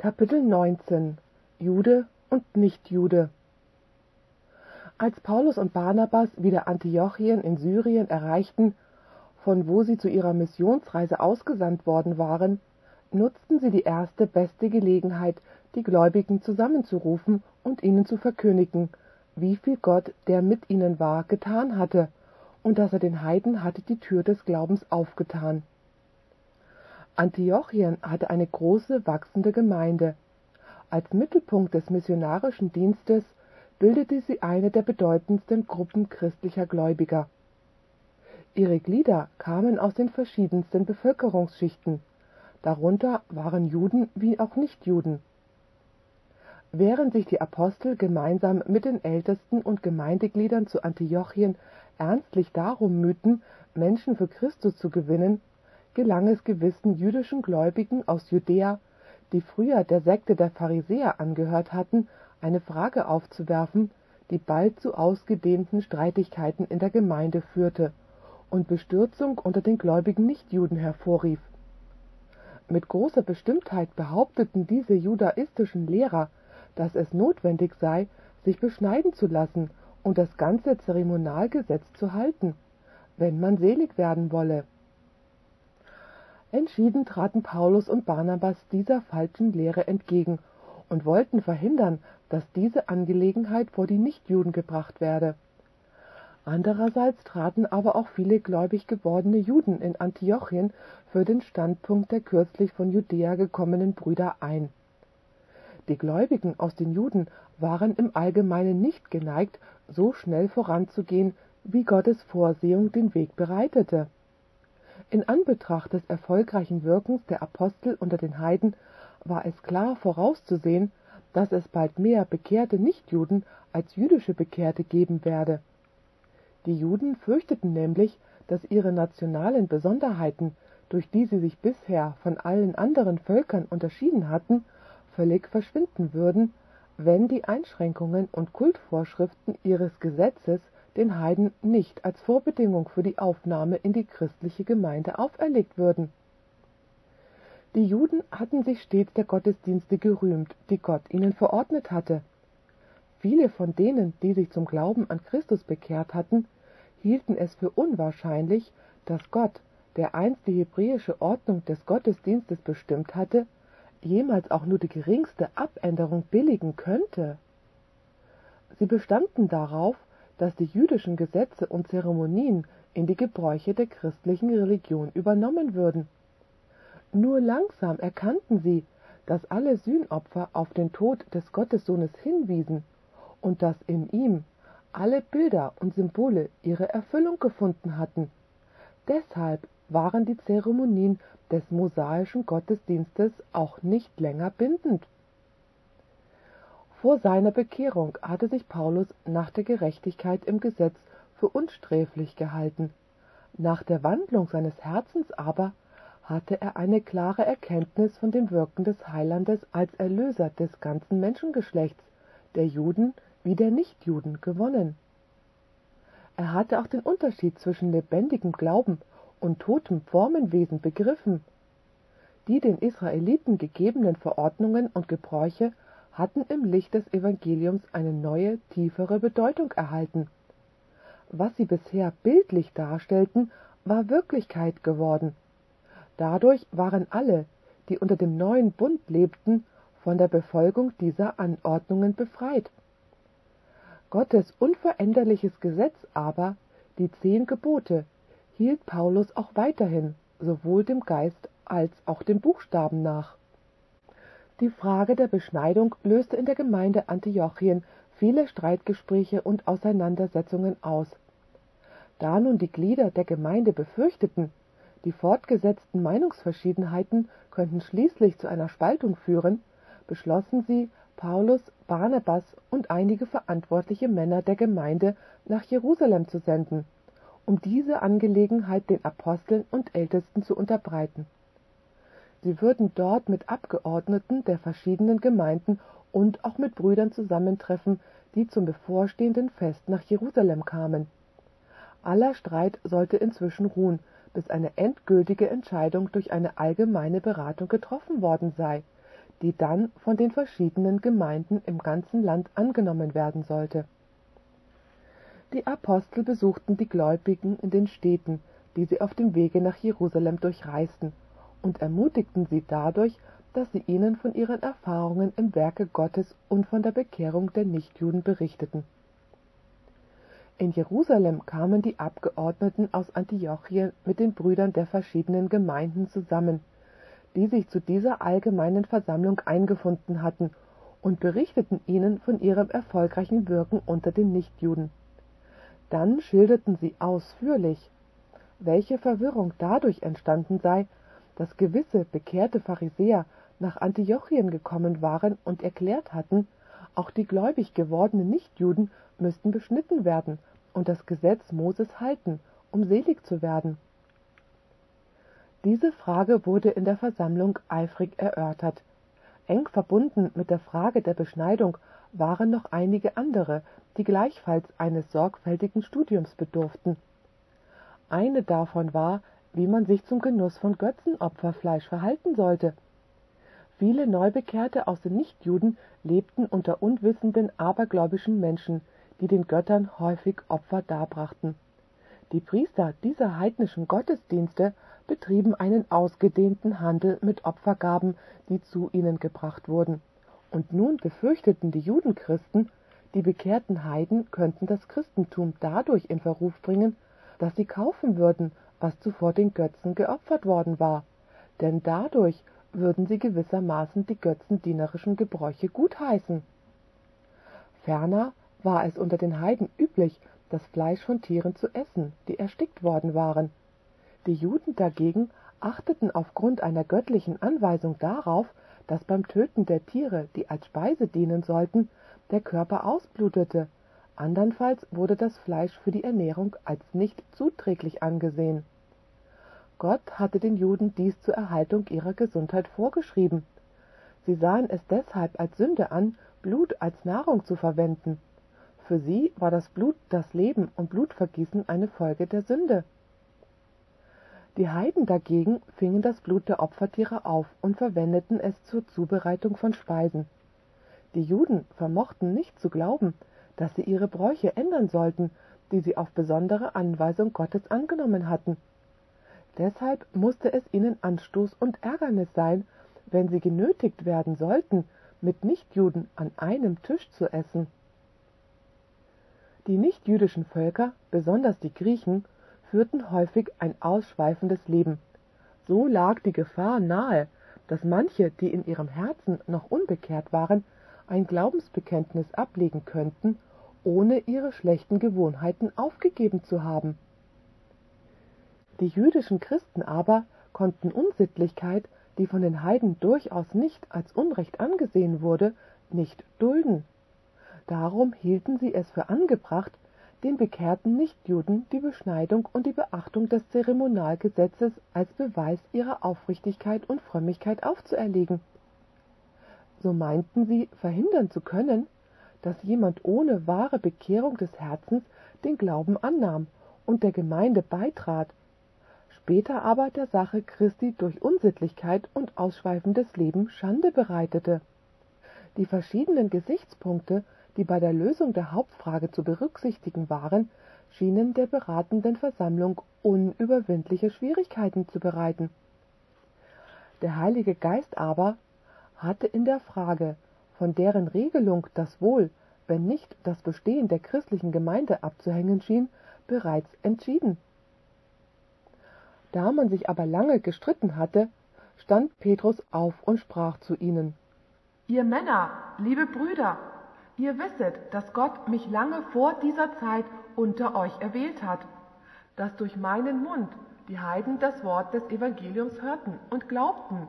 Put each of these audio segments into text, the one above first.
Kapitel 19 Jude und Nichtjude. Als Paulus und Barnabas wieder Antiochien in Syrien erreichten, von wo sie zu ihrer Missionsreise ausgesandt worden waren, nutzten sie die erste beste Gelegenheit, die Gläubigen zusammenzurufen und ihnen zu verkündigen, wie viel Gott, der mit ihnen war, getan hatte und dass er den Heiden hatte die Tür des Glaubens aufgetan. Antiochien hatte eine große, wachsende Gemeinde. Als Mittelpunkt des missionarischen Dienstes bildete sie eine der bedeutendsten Gruppen christlicher Gläubiger. Ihre Glieder kamen aus den verschiedensten Bevölkerungsschichten, darunter waren Juden wie auch Nichtjuden. Während sich die Apostel gemeinsam mit den Ältesten und Gemeindegliedern zu Antiochien ernstlich darum mühten, Menschen für Christus zu gewinnen, gelang es gewissen jüdischen Gläubigen aus Judäa, die früher der Sekte der Pharisäer angehört hatten, eine Frage aufzuwerfen, die bald zu ausgedehnten Streitigkeiten in der Gemeinde führte und Bestürzung unter den gläubigen Nichtjuden hervorrief. Mit großer Bestimmtheit behaupteten diese judaistischen Lehrer, dass es notwendig sei, sich beschneiden zu lassen und das ganze Zeremonialgesetz zu halten, wenn man selig werden wolle. Entschieden traten Paulus und Barnabas dieser falschen Lehre entgegen und wollten verhindern, dass diese Angelegenheit vor die Nichtjuden gebracht werde. Andererseits traten aber auch viele gläubig gewordene Juden in Antiochien für den Standpunkt der kürzlich von Judäa gekommenen Brüder ein. Die Gläubigen aus den Juden waren im Allgemeinen nicht geneigt, so schnell voranzugehen, wie Gottes Vorsehung den Weg bereitete. In Anbetracht des erfolgreichen Wirkens der Apostel unter den Heiden war es klar vorauszusehen, dass es bald mehr bekehrte Nichtjuden als jüdische Bekehrte geben werde. Die Juden fürchteten nämlich, dass ihre nationalen Besonderheiten, durch die sie sich bisher von allen anderen Völkern unterschieden hatten, völlig verschwinden würden, wenn die Einschränkungen und Kultvorschriften ihres Gesetzes den Heiden nicht als Vorbedingung für die Aufnahme in die christliche Gemeinde auferlegt würden. Die Juden hatten sich stets der Gottesdienste gerühmt, die Gott ihnen verordnet hatte. Viele von denen, die sich zum Glauben an Christus bekehrt hatten, hielten es für unwahrscheinlich, dass Gott, der einst die hebräische Ordnung des Gottesdienstes bestimmt hatte, jemals auch nur die geringste Abänderung billigen könnte. Sie bestanden darauf, dass die jüdischen Gesetze und Zeremonien in die Gebräuche der christlichen Religion übernommen würden. Nur langsam erkannten sie, dass alle Sühnopfer auf den Tod des Gottessohnes hinwiesen und dass in ihm alle Bilder und Symbole ihre Erfüllung gefunden hatten. Deshalb waren die Zeremonien des mosaischen Gottesdienstes auch nicht länger bindend. Vor seiner Bekehrung hatte sich Paulus nach der Gerechtigkeit im Gesetz für unsträflich gehalten. Nach der Wandlung seines Herzens aber hatte er eine klare Erkenntnis von dem Wirken des Heilandes als Erlöser des ganzen Menschengeschlechts, der Juden wie der Nichtjuden, gewonnen. Er hatte auch den Unterschied zwischen lebendigem Glauben und totem Formenwesen begriffen. Die den Israeliten gegebenen Verordnungen und Gebräuche hatten im Licht des Evangeliums eine neue, tiefere Bedeutung erhalten. Was sie bisher bildlich darstellten, war Wirklichkeit geworden. Dadurch waren alle, die unter dem neuen Bund lebten, von der Befolgung dieser Anordnungen befreit. Gottes unveränderliches Gesetz aber, die 10 Gebote, hielt Paulus auch weiterhin, sowohl dem Geist als auch dem Buchstaben nach. Die Frage der Beschneidung löste in der Gemeinde Antiochien viele Streitgespräche und Auseinandersetzungen aus. Da nun die Glieder der Gemeinde befürchteten, die fortgesetzten Meinungsverschiedenheiten könnten schließlich zu einer Spaltung führen, beschlossen sie, Paulus, Barnabas und einige verantwortliche Männer der Gemeinde nach Jerusalem zu senden, um diese Angelegenheit den Aposteln und Ältesten zu unterbreiten. Sie würden dort mit Abgeordneten der verschiedenen Gemeinden und auch mit Brüdern zusammentreffen, die zum bevorstehenden Fest nach Jerusalem kamen. Aller Streit sollte inzwischen ruhen, bis eine endgültige Entscheidung durch eine allgemeine Beratung getroffen worden sei, die dann von den verschiedenen Gemeinden im ganzen Land angenommen werden sollte. Die Apostel besuchten die Gläubigen in den Städten, die sie auf dem Wege nach Jerusalem durchreisten, und ermutigten sie dadurch, dass sie ihnen von ihren Erfahrungen im Werke Gottes und von der Bekehrung der Nichtjuden berichteten. In Jerusalem kamen die Abgeordneten aus Antiochien mit den Brüdern der verschiedenen Gemeinden zusammen, die sich zu dieser allgemeinen Versammlung eingefunden hatten, und berichteten ihnen von ihrem erfolgreichen Wirken unter den Nichtjuden. Dann schilderten sie ausführlich, welche Verwirrung dadurch entstanden sei, dass gewisse bekehrte Pharisäer nach Antiochien gekommen waren und erklärt hatten, auch die gläubig gewordenen Nichtjuden müssten beschnitten werden und das Gesetz Moses halten, um selig zu werden. Diese Frage wurde in der Versammlung eifrig erörtert. Eng verbunden mit der Frage der Beschneidung waren noch einige andere, die gleichfalls eines sorgfältigen Studiums bedurften. Eine davon war, wie man sich zum Genuss von Götzenopferfleisch verhalten sollte. Viele Neubekehrte aus den Nichtjuden lebten unter unwissenden, abergläubischen Menschen, die den Göttern häufig Opfer darbrachten. Die Priester dieser heidnischen Gottesdienste betrieben einen ausgedehnten Handel mit Opfergaben, die zu ihnen gebracht wurden. Und nun befürchteten die Judenchristen, die bekehrten Heiden könnten das Christentum dadurch in Verruf bringen, dass sie kaufen würden, was zuvor den Götzen geopfert worden war, denn dadurch würden sie gewissermaßen die götzendienerischen Gebräuche gutheißen. Ferner war es unter den Heiden üblich, das Fleisch von Tieren zu essen, die erstickt worden waren. Die Juden dagegen achteten aufgrund einer göttlichen Anweisung darauf, dass beim Töten der Tiere, die als Speise dienen sollten, der Körper ausblutete, andernfalls wurde das Fleisch für die Ernährung als nicht zuträglich angesehen. Gott hatte den Juden dies zur Erhaltung ihrer Gesundheit vorgeschrieben. Sie sahen es deshalb als Sünde an, Blut als Nahrung zu verwenden. Für sie war das Blut, das Leben und Blutvergießen eine Folge der Sünde. Die Heiden dagegen fingen das Blut der Opfertiere auf und verwendeten es zur Zubereitung von Speisen. Die Juden vermochten nicht zu glauben, dass sie ihre Bräuche ändern sollten, die sie auf besondere Anweisung Gottes angenommen hatten. Deshalb musste es ihnen Anstoß und Ärgernis sein, wenn sie genötigt werden sollten, mit Nichtjuden an einem Tisch zu essen. Die nichtjüdischen Völker, besonders die Griechen, führten häufig ein ausschweifendes Leben. So lag die Gefahr nahe, dass manche, die in ihrem Herzen noch unbekehrt waren, ein Glaubensbekenntnis ablegen könnten, ohne ihre schlechten Gewohnheiten aufgegeben zu haben. Die jüdischen Christen aber konnten Unsittlichkeit, die von den Heiden durchaus nicht als Unrecht angesehen wurde, nicht dulden. Darum hielten sie es für angebracht, den bekehrten Nichtjuden die Beschneidung und die Beachtung des Zeremonialgesetzes als Beweis ihrer Aufrichtigkeit und Frömmigkeit aufzuerlegen. So meinten sie, verhindern zu können, dass jemand ohne wahre Bekehrung des Herzens den Glauben annahm und der Gemeinde beitrat, später aber der Sache Christi durch Unsittlichkeit und ausschweifendes Leben Schande bereitete. Die verschiedenen Gesichtspunkte, die bei der Lösung der Hauptfrage zu berücksichtigen waren, schienen der beratenden Versammlung unüberwindliche Schwierigkeiten zu bereiten. Der Heilige Geist aber hatte in der Frage, von deren Regelung das Wohl, wenn nicht das Bestehen der christlichen Gemeinde abzuhängen schien, bereits entschieden. Da man sich aber lange gestritten hatte, stand Petrus auf und sprach zu ihnen: Ihr Männer, liebe Brüder, ihr wisset, dass Gott mich lange vor dieser Zeit unter euch erwählt hat, dass durch meinen Mund die Heiden das Wort des Evangeliums hörten und glaubten.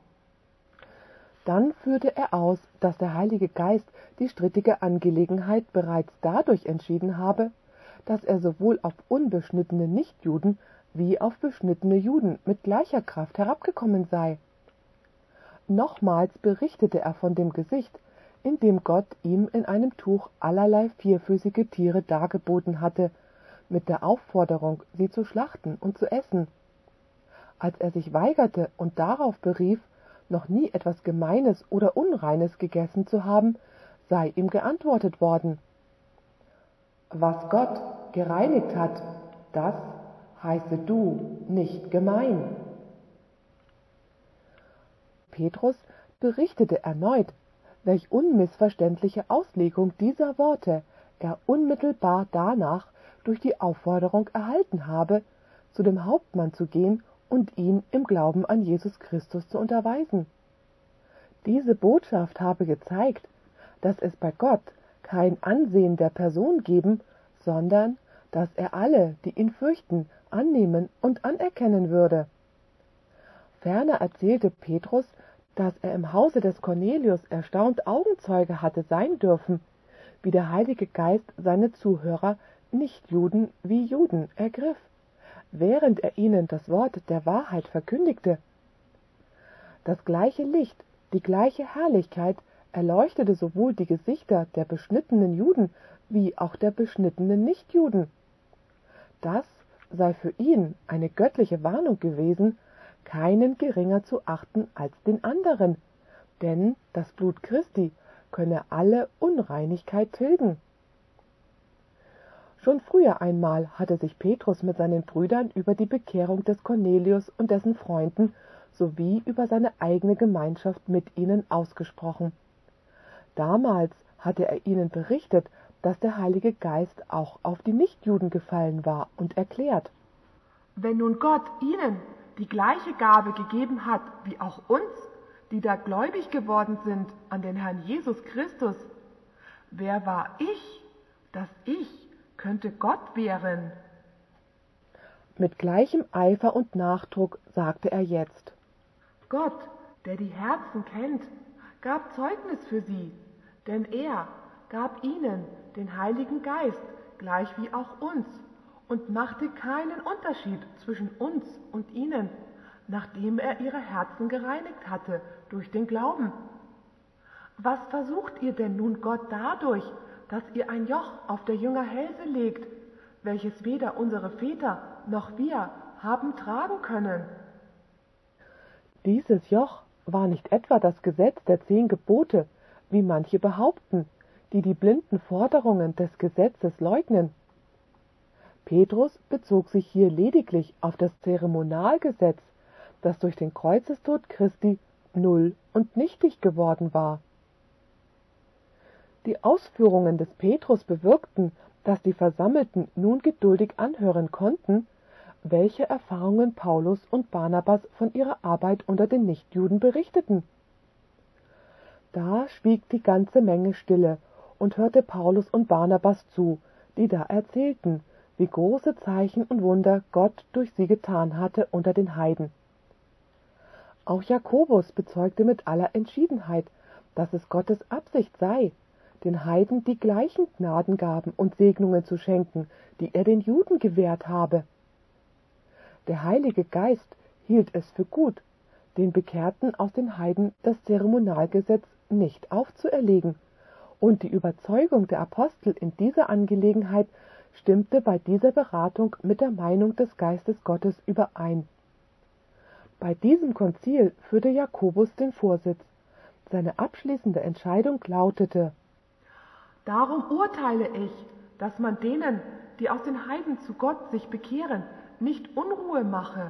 Dann führte er aus, dass der Heilige Geist die strittige Angelegenheit bereits dadurch entschieden habe, dass er sowohl auf unbeschnittene Nichtjuden wie auf beschnittene Juden mit gleicher Kraft herabgekommen sei. Nochmals berichtete er von dem Gesicht, in dem Gott ihm in einem Tuch allerlei vierfüßige Tiere dargeboten hatte, mit der Aufforderung, sie zu schlachten und zu essen. Als er sich weigerte und darauf berief, noch nie etwas Gemeines oder Unreines gegessen zu haben, sei ihm geantwortet worden: Was Gott gereinigt hat, das heiße du nicht gemein. Petrus berichtete erneut, welch unmissverständliche Auslegung dieser Worte er unmittelbar danach durch die Aufforderung erhalten habe, zu dem Hauptmann zu gehen und ihn im Glauben an Jesus Christus zu unterweisen. Diese Botschaft habe gezeigt, dass es bei Gott kein Ansehen der Person geben, sondern dass er alle, die ihn fürchten, annehmen und anerkennen würde. Ferner erzählte Petrus, dass er im Hause des Cornelius erstaunt Augenzeuge hatte sein dürfen, wie der Heilige Geist seine Zuhörer, Nichtjuden wie Juden, ergriff, während er ihnen das Wort der Wahrheit verkündigte. Das gleiche Licht, die gleiche Herrlichkeit erleuchtete sowohl die Gesichter der beschnittenen Juden wie auch der beschnittenen Nichtjuden. Das sei für ihn eine göttliche Warnung gewesen, keinen geringer zu achten als den anderen, denn das Blut Christi könne alle Unreinigkeit tilgen. Schon früher einmal hatte sich Petrus mit seinen Brüdern über die Bekehrung des Cornelius und dessen Freunden sowie über seine eigene Gemeinschaft mit ihnen ausgesprochen. Damals hatte er ihnen berichtet, dass der Heilige Geist auch auf die Nichtjuden gefallen war und erklärt: Wenn nun Gott ihnen die gleiche Gabe gegeben hat wie auch uns, die da gläubig geworden sind an den Herrn Jesus Christus, wer war ich, dass ich könnte Gott wehren? Mit gleichem Eifer und Nachdruck sagte er jetzt: Gott, der die Herzen kennt, gab Zeugnis für sie, denn er gab ihnen den Heiligen Geist, gleich wie auch uns, und machte keinen Unterschied zwischen uns und ihnen, nachdem er ihre Herzen gereinigt hatte durch den Glauben. Was versucht ihr denn nun Gott dadurch, dass ihr ein Joch auf der Jünger Hälse legt, welches weder unsere Väter noch wir haben tragen können? Dieses Joch war nicht etwa das Gesetz der 10 Gebote, wie manche behaupten, die die blinden Forderungen des Gesetzes leugnen. Petrus bezog sich hier lediglich auf das Zeremonialgesetz, das durch den Kreuzestod Christi null und nichtig geworden war. Die Ausführungen des Petrus bewirkten, dass die Versammelten nun geduldig anhören konnten, welche Erfahrungen Paulus und Barnabas von ihrer Arbeit unter den Nichtjuden berichteten. Da schwieg die ganze Menge stille und hörte Paulus und Barnabas zu, die da erzählten, wie große Zeichen und Wunder Gott durch sie getan hatte unter den Heiden. Auch Jakobus bezeugte mit aller Entschiedenheit, dass es Gottes Absicht sei, den Heiden die gleichen Gnadengaben und Segnungen zu schenken, die er den Juden gewährt habe. Der Heilige Geist hielt es für gut, den Bekehrten aus den Heiden das Zeremonialgesetz nicht aufzuerlegen, und die Überzeugung der Apostel in dieser Angelegenheit stimmte bei dieser Beratung mit der Meinung des Geistes Gottes überein. Bei diesem Konzil führte Jakobus den Vorsitz. Seine abschließende Entscheidung lautete: Darum urteile ich, dass man denen, die aus den Heiden zu Gott sich bekehren, nicht Unruhe mache.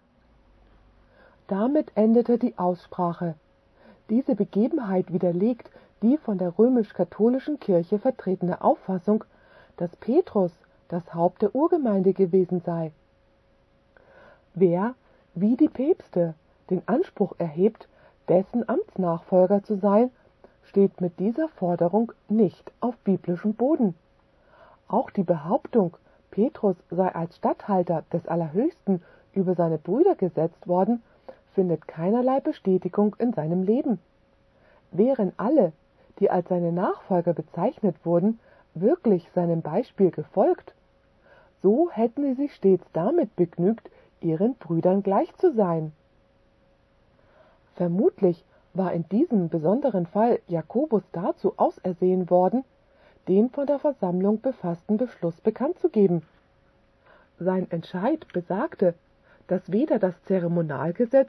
Damit endete die Aussprache. Diese Begebenheit widerlegt die von der römisch-katholischen Kirche vertretene Auffassung, dass Petrus das Haupt der Urgemeinde gewesen sei. Wer, wie die Päpste, den Anspruch erhebt, dessen Amtsnachfolger zu sein, steht mit dieser Forderung nicht auf biblischem Boden. Auch die Behauptung, Petrus sei als Statthalter des Allerhöchsten über seine Brüder gesetzt worden, findet keinerlei Bestätigung in seinem Leben. Wären alle, die als seine Nachfolger bezeichnet wurden, wirklich seinem Beispiel gefolgt, so hätten sie sich stets damit begnügt, ihren Brüdern gleich zu sein. Vermutlich war in diesem besonderen Fall Jakobus dazu ausersehen worden, den von der Versammlung befassten Beschluss bekannt zu geben. Sein Entscheid besagte, dass weder das Zeremonialgesetz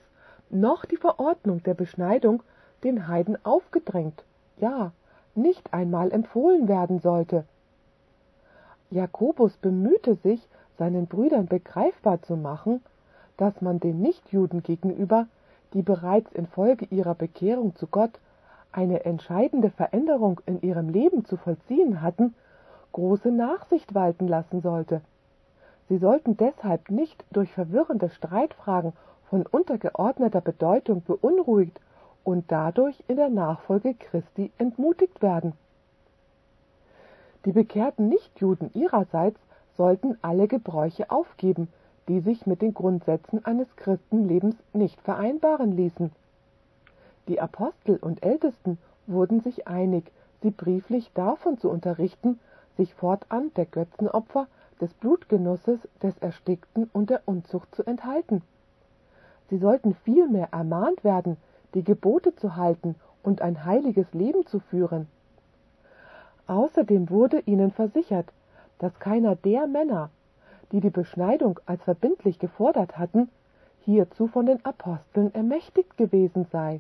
noch die Verordnung der Beschneidung den Heiden aufgedrängt, ja, nicht einmal empfohlen werden sollte. Jakobus bemühte sich, seinen Brüdern begreifbar zu machen, dass man den Nichtjuden gegenüber, die bereits infolge ihrer Bekehrung zu Gott eine entscheidende Veränderung in ihrem Leben zu vollziehen hatten, große Nachsicht walten lassen sollte. Sie sollten deshalb nicht durch verwirrende Streitfragen von untergeordneter Bedeutung beunruhigt und dadurch in der Nachfolge Christi entmutigt werden. Die bekehrten Nichtjuden ihrerseits sollten alle Gebräuche aufgeben, die sich mit den Grundsätzen eines Christenlebens nicht vereinbaren ließen. Die Apostel und Ältesten wurden sich einig, sie brieflich davon zu unterrichten, sich fortan der Götzenopfer, des Blutgenusses, des Erstickten und der Unzucht zu enthalten. Sie sollten vielmehr ermahnt werden, die Gebote zu halten und ein heiliges Leben zu führen. Außerdem wurde ihnen versichert, dass keiner der Männer, die die Beschneidung als verbindlich gefordert hatten, hierzu von den Aposteln ermächtigt gewesen sei.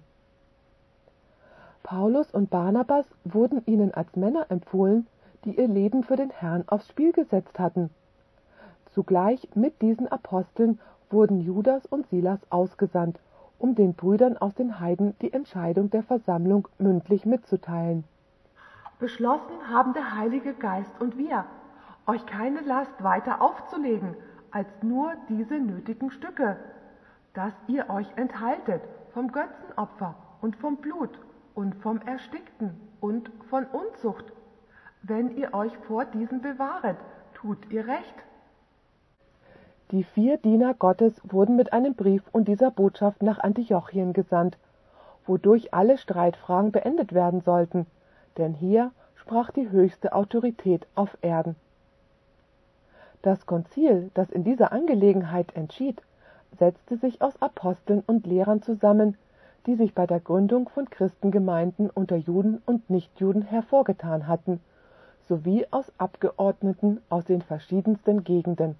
Paulus und Barnabas wurden ihnen als Männer empfohlen, die ihr Leben für den Herrn aufs Spiel gesetzt hatten. Zugleich mit diesen Aposteln wurden Judas und Silas ausgesandt, um den Brüdern aus den Heiden die Entscheidung der Versammlung mündlich mitzuteilen. Beschlossen haben der Heilige Geist und wir, euch keine Last weiter aufzulegen, als nur diese nötigen Stücke, dass ihr euch enthaltet vom Götzenopfer und vom Blut und vom Erstickten und von Unzucht. Wenn ihr euch vor diesen bewahret, tut ihr recht. Die 4 Diener Gottes wurden mit einem Brief und dieser Botschaft nach Antiochien gesandt, wodurch alle Streitfragen beendet werden sollten, denn hier sprach die höchste Autorität auf Erden. Das Konzil, das in dieser Angelegenheit entschied, setzte sich aus Aposteln und Lehrern zusammen, die sich bei der Gründung von Christengemeinden unter Juden und Nichtjuden hervorgetan hatten, sowie aus Abgeordneten aus den verschiedensten Gegenden.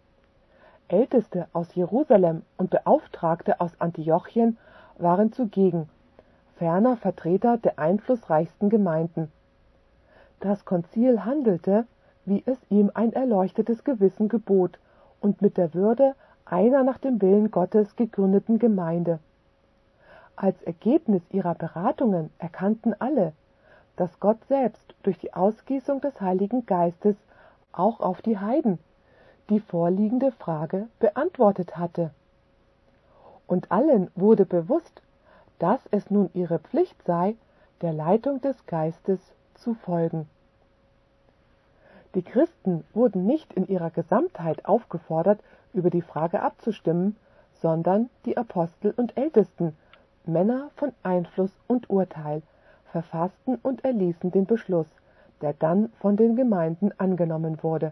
Älteste aus Jerusalem und Beauftragte aus Antiochien waren zugegen, ferner Vertreter der einflussreichsten Gemeinden. Das Konzil handelte, wie es ihm ein erleuchtetes Gewissen gebot, und mit der Würde einer nach dem Willen Gottes gegründeten Gemeinde. Als Ergebnis ihrer Beratungen erkannten alle, dass Gott selbst durch die Ausgießung des Heiligen Geistes auch auf die Heiden die vorliegende Frage beantwortet hatte. Und allen wurde bewusst, dass es nun ihre Pflicht sei, der Leitung des Geistes zu folgen. Die Christen wurden nicht in ihrer Gesamtheit aufgefordert, über die Frage abzustimmen, sondern die Apostel und Ältesten, Männer von Einfluss und Urteil, verfassten und erließen den Beschluss, der dann von den Gemeinden angenommen wurde.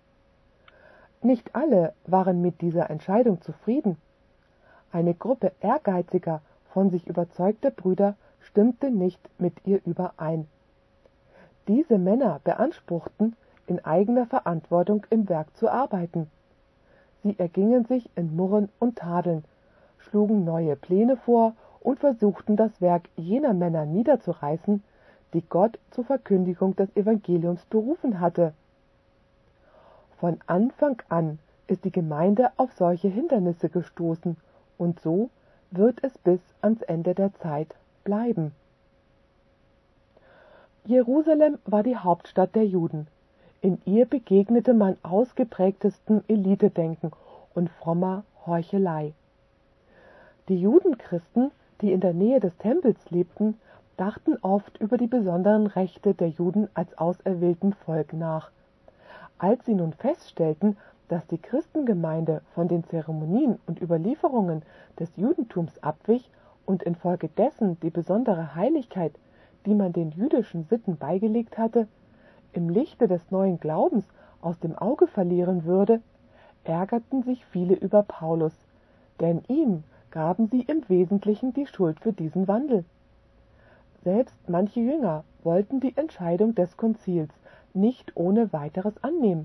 Nicht alle waren mit dieser Entscheidung zufrieden. Eine Gruppe ehrgeiziger, von sich überzeugter Brüder stimmte nicht mit ihr überein. Diese Männer beanspruchten, in eigener Verantwortung im Werk zu arbeiten. Sie ergingen sich in Murren und Tadeln, schlugen neue Pläne vor und versuchten das Werk jener Männer niederzureißen, die Gott zur Verkündigung des Evangeliums berufen hatte. Von Anfang an ist die Gemeinde auf solche Hindernisse gestoßen, und so wird es bis ans Ende der Zeit bleiben. Jerusalem war die Hauptstadt der Juden. In ihr begegnete man ausgeprägtestem Elitedenken und frommer Heuchelei. Die Judenchristen, die in der Nähe des Tempels lebten, dachten oft über die besonderen Rechte der Juden als auserwählten Volk nach. Als sie nun feststellten, dass die Christengemeinde von den Zeremonien und Überlieferungen des Judentums abwich und infolgedessen die besondere Heiligkeit, die man den jüdischen Sitten beigelegt hatte, im Lichte des neuen Glaubens aus dem Auge verlieren würde, ärgerten sich viele über Paulus, denn ihm gaben sie im Wesentlichen die Schuld für diesen Wandel. Selbst manche Jünger wollten die Entscheidung des Konzils nicht ohne weiteres annehmen.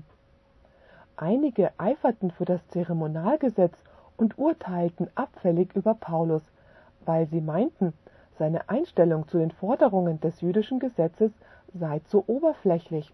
Einige eiferten für das Zeremonialgesetz und urteilten abfällig über Paulus, weil sie meinten, seine Einstellung zu den Forderungen des jüdischen Gesetzes sei zu oberflächlich.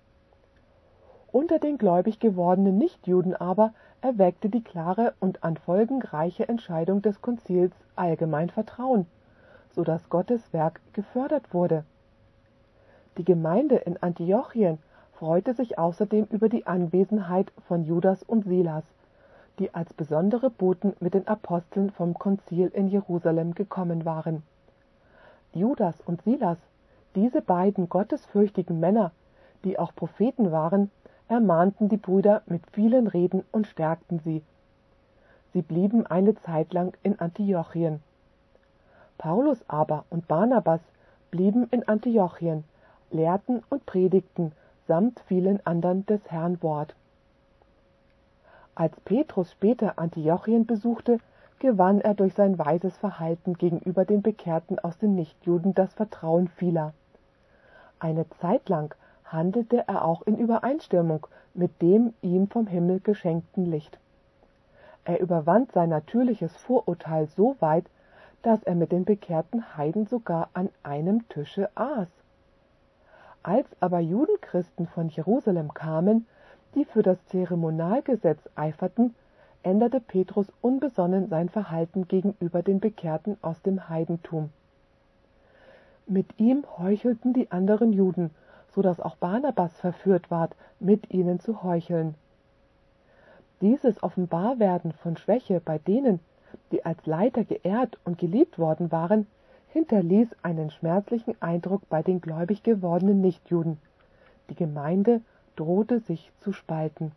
Unter den gläubig gewordenen Nichtjuden aber erweckte die klare und an Folgen reiche Entscheidung des Konzils allgemein Vertrauen, so dass Gottes Werk gefördert wurde. Die Gemeinde in Antiochien freute sich außerdem über die Anwesenheit von Judas und Silas, die als besondere Boten mit den Aposteln vom Konzil in Jerusalem gekommen waren. Judas und Silas, diese beiden gottesfürchtigen Männer, die auch Propheten waren, ermahnten die Brüder mit vielen Reden und stärkten sie. Sie blieben eine Zeit lang in Antiochien. Paulus aber und Barnabas blieben in Antiochien, lehrten und predigten samt vielen anderen des Herrn Wort. Als Petrus später Antiochien besuchte, gewann er durch sein weises Verhalten gegenüber den Bekehrten aus den Nichtjuden das Vertrauen vieler. Eine Zeit lang handelte er auch in Übereinstimmung mit dem ihm vom Himmel geschenkten Licht. Er überwand sein natürliches Vorurteil so weit, dass er mit den bekehrten Heiden sogar an einem Tische aß. Als aber Judenchristen von Jerusalem kamen, die für das Zeremonialgesetz eiferten, änderte Petrus unbesonnen sein Verhalten gegenüber den Bekehrten aus dem Heidentum. Mit ihm heuchelten die anderen Juden, so dass auch Barnabas verführt ward, mit ihnen zu heucheln. Dieses Offenbarwerden von Schwäche bei denen, die als Leiter geehrt und geliebt worden waren, hinterließ einen schmerzlichen Eindruck bei den gläubig gewordenen Nichtjuden. Die Gemeinde drohte sich zu spalten.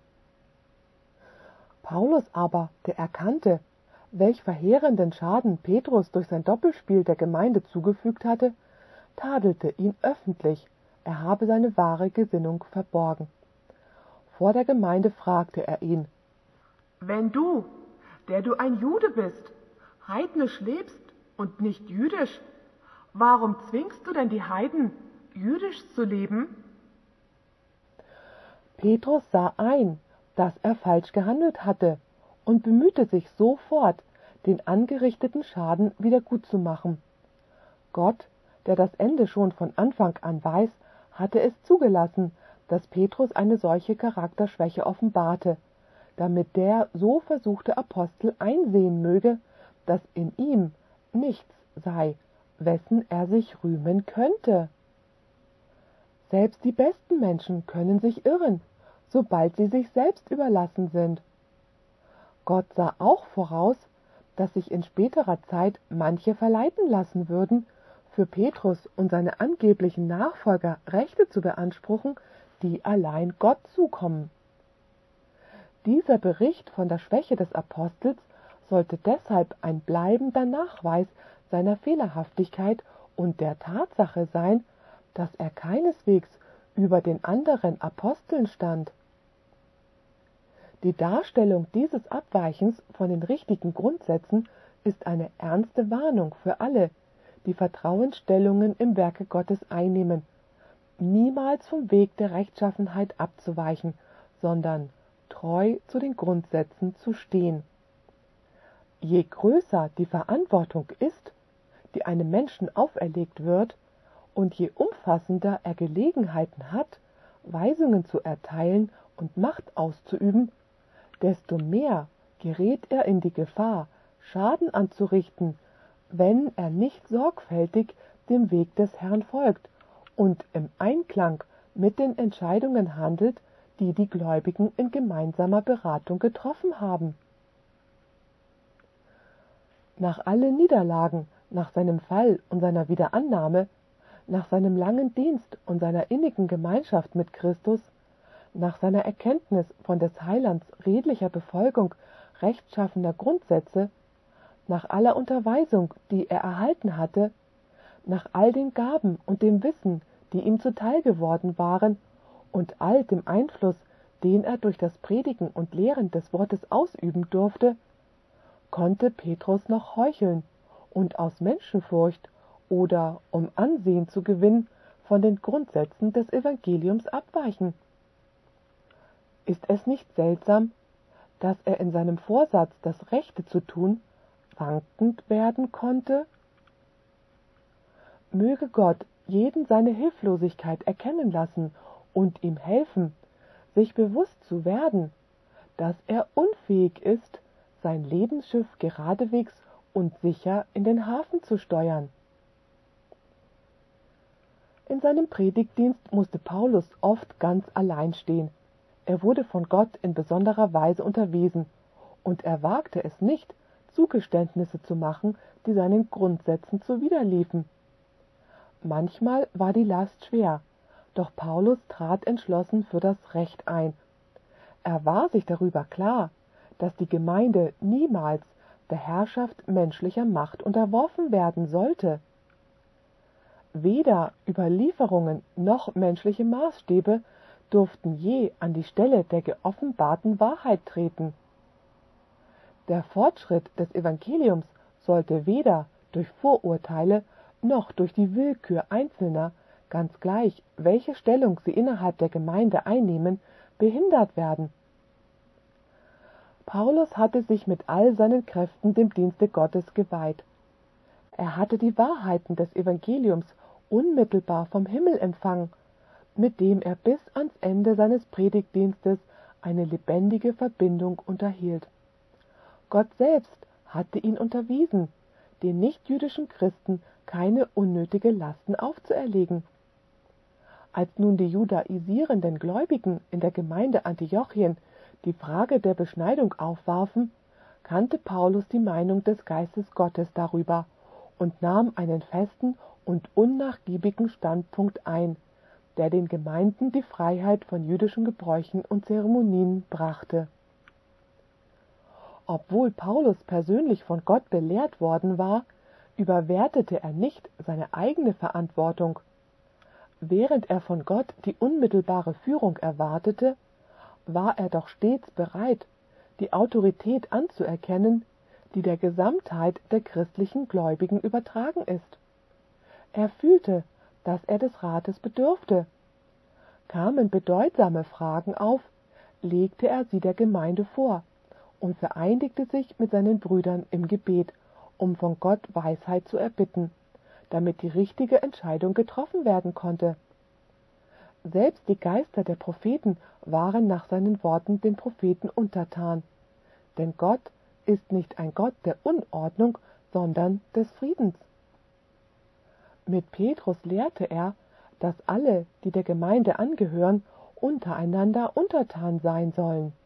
Paulus aber, der erkannte, welch verheerenden Schaden Petrus durch sein Doppelspiel der Gemeinde zugefügt hatte, tadelte ihn öffentlich, er habe seine wahre Gesinnung verborgen. Vor der Gemeinde fragte er ihn: Wenn du, der du ein Jude bist, heidnisch lebst und nicht jüdisch, warum zwingst du denn die Heiden, jüdisch zu leben? Petrus sah ein, dass er falsch gehandelt hatte und bemühte sich sofort, den angerichteten Schaden wiedergutzumachen. Gott, der das Ende schon von Anfang an weiß, hatte es zugelassen, dass Petrus eine solche Charakterschwäche offenbarte, damit der so versuchte Apostel einsehen möge, dass in ihm nichts sei, wessen er sich rühmen könnte. Selbst die besten Menschen können sich irren, sobald sie sich selbst überlassen sind. Gott sah auch voraus, dass sich in späterer Zeit manche verleiten lassen würden, für Petrus und seine angeblichen Nachfolger Rechte zu beanspruchen, die allein Gott zukommen. Dieser Bericht von der Schwäche des Apostels sollte deshalb ein bleibender Nachweis seiner Fehlerhaftigkeit und der Tatsache sein, dass er keineswegs über den anderen Aposteln stand. Die Darstellung dieses Abweichens von den richtigen Grundsätzen ist eine ernste Warnung für alle, die Vertrauensstellungen im Werke Gottes einnehmen, niemals vom Weg der Rechtschaffenheit abzuweichen, sondern treu zu den Grundsätzen zu stehen. Je größer die Verantwortung ist, die einem Menschen auferlegt wird, und je umfassender er Gelegenheiten hat, Weisungen zu erteilen und Macht auszuüben, desto mehr gerät er in die Gefahr, Schaden anzurichten, wenn er nicht sorgfältig dem Weg des Herrn folgt und im Einklang mit den Entscheidungen handelt, die die Gläubigen in gemeinsamer Beratung getroffen haben. Nach allen Niederlagen, nach seinem Fall und seiner Wiederannahme, nach seinem langen Dienst und seiner innigen Gemeinschaft mit Christus, nach seiner Erkenntnis von des Heilands redlicher Befolgung rechtschaffener Grundsätze, nach aller Unterweisung, die er erhalten hatte, nach all den Gaben und dem Wissen, die ihm zuteil geworden waren, und all dem Einfluss, den er durch das Predigen und Lehren des Wortes ausüben durfte, konnte Petrus noch heucheln und aus Menschenfurcht oder um Ansehen zu gewinnen von den Grundsätzen des Evangeliums abweichen. Ist es nicht seltsam, dass er in seinem Vorsatz, das Rechte zu tun, empfangend werden konnte? Möge Gott jeden seine Hilflosigkeit erkennen lassen und ihm helfen, sich bewusst zu werden, dass er unfähig ist, sein Lebensschiff geradewegs und sicher in den Hafen zu steuern. In seinem Predigtdienst musste Paulus oft ganz allein stehen. Er wurde von Gott in besonderer Weise unterwiesen, und er wagte es nicht, Zugeständnisse zu machen, die seinen Grundsätzen zuwiderliefen. Manchmal war die Last schwer, doch Paulus trat entschlossen für das Recht ein. Er war sich darüber klar, dass die Gemeinde niemals der Herrschaft menschlicher Macht unterworfen werden sollte. Weder Überlieferungen noch menschliche Maßstäbe durften je an die Stelle der geoffenbarten Wahrheit treten. Der Fortschritt des Evangeliums sollte weder durch Vorurteile noch durch die Willkür Einzelner, ganz gleich, welche Stellung sie innerhalb der Gemeinde einnehmen, behindert werden. Paulus hatte sich mit all seinen Kräften dem Dienste Gottes geweiht. Er hatte die Wahrheiten des Evangeliums unmittelbar vom Himmel empfangen, mit dem er bis ans Ende seines Predigtdienstes eine lebendige Verbindung unterhielt. Gott selbst hatte ihn unterwiesen, den nichtjüdischen Christen keine unnötige Lasten aufzuerlegen. Als nun die judaisierenden Gläubigen in der Gemeinde Antiochien die Frage der Beschneidung aufwarfen, kannte Paulus die Meinung des Geistes Gottes darüber und nahm einen festen und unnachgiebigen Standpunkt ein, der den Gemeinden die Freiheit von jüdischen Gebräuchen und Zeremonien brachte. Obwohl Paulus persönlich von Gott belehrt worden war, überwertete er nicht seine eigene Verantwortung. Während er von Gott die unmittelbare Führung erwartete, war er doch stets bereit, die Autorität anzuerkennen, die der Gesamtheit der christlichen Gläubigen übertragen ist. Er fühlte, dass er des Rates bedurfte. Kamen bedeutsame Fragen auf, legte er sie der Gemeinde vor und vereinigte sich mit seinen Brüdern im Gebet, um von Gott Weisheit zu erbitten, damit die richtige Entscheidung getroffen werden konnte. Selbst die Geister der Propheten waren nach seinen Worten den Propheten untertan, denn Gott ist nicht ein Gott der Unordnung, sondern des Friedens. Mit Petrus lehrte er, dass alle, die der Gemeinde angehören, untereinander untertan sein sollen.